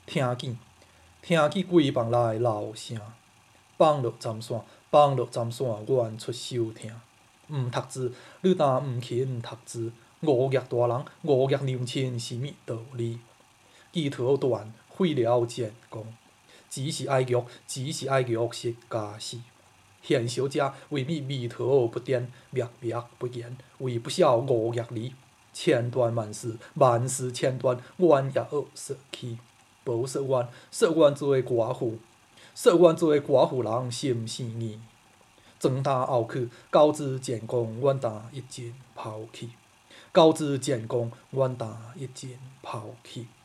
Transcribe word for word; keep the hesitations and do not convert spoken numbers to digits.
听见，听见贵房内闹声，放落针线，放落针线，愿出手听。毋读书，你若毋勤读书，五业大人，五业娘亲是物道理？鸡头断，毁了前功。钱是爱玉，钱是爱玉实家死。贤小姐为米眉头不点，脉脉不言，为不晓五业理。千断万丝，万丝千断，冤也学说起。无说冤，说冤做寡妇，说冤做寡妇人心生厌。庄担后去，高枝建功，阮担一尽抛弃。高枝建功，阮担一尽抛弃。